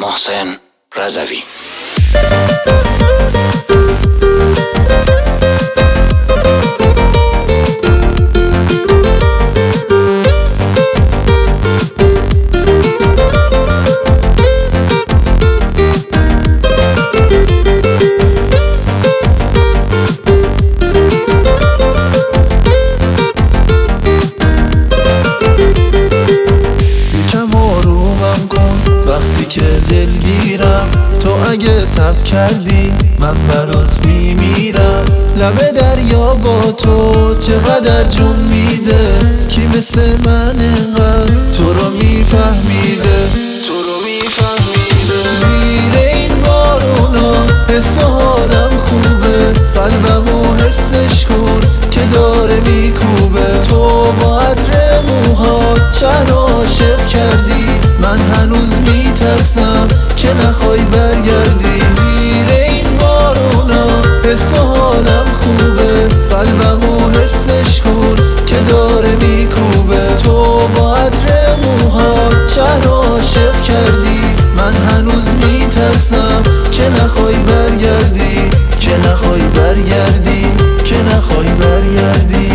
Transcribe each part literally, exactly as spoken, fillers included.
محسن رضوی. وقتی که دلگیرم تو اگه تب کردی من برات میمیرم. لب دریا با تو چقدر جون میده، کی مثل من اینقدر تو رو میفهمیده، تو رو میفهمیده. زیر این بارونا حس و حالم خوبه، قلبمو حسش کن که داره میکوبه. تو با عطر موهات چند عاشق کردی، من هنوز میترسم که نخوای برگردی. زیر این بارونا حس و حالم خوبه، قلبمو حسش کن که داره میکوبه. تو با عطر موهات چند عاشق کردی، من هنوز میترسم که نخوای برگردی، که نخوای برگردی، که نخوای برگردی.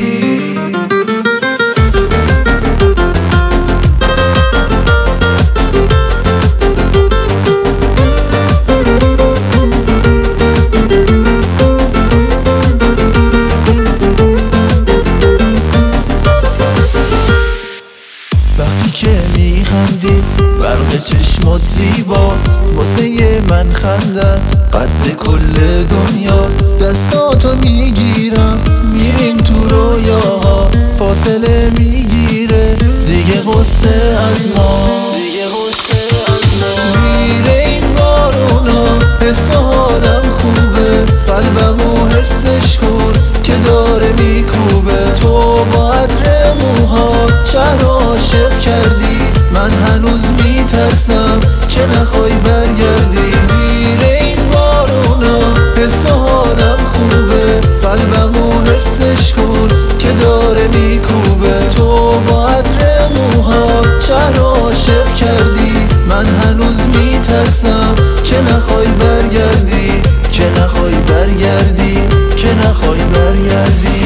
وقتی که میخندی برق چشمات زیباست، واسه من خندن قد کل دنیاست. دستاتو میگیرم میریم تو رویاها، فاصله میگیره دیگه غصه از ما، دیگه غصه از ما. زیر این بارونا حس و حالم خوبه، قلبمو حسش کن که داره میکوبه. تو با عطر موهات چند عاشق کردی، من هنوز میترسم که نخوای برگردی. زیر این بارونا حس و حالم خوبه، قلبمو حسش کن که داره میکوبه. تو با عطر موهات چند عاشق کردی، من هنوز میترسم که نخوای برگردی، که نخوای برگردی، که نخوای برگردی.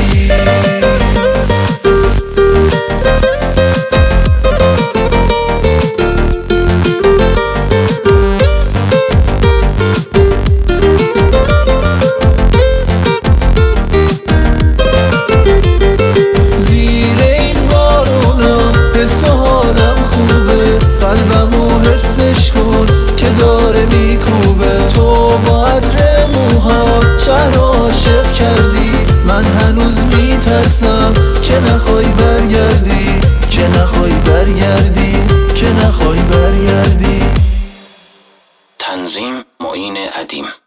قلبمو حسش کن که داره میکوبه. تو با عطر موهات چند عاشق کردی، من هنوز میترسم که نخوای برگردی، که نخوای برگردی، که نخوای برگردی. تنظیم معین ادیم.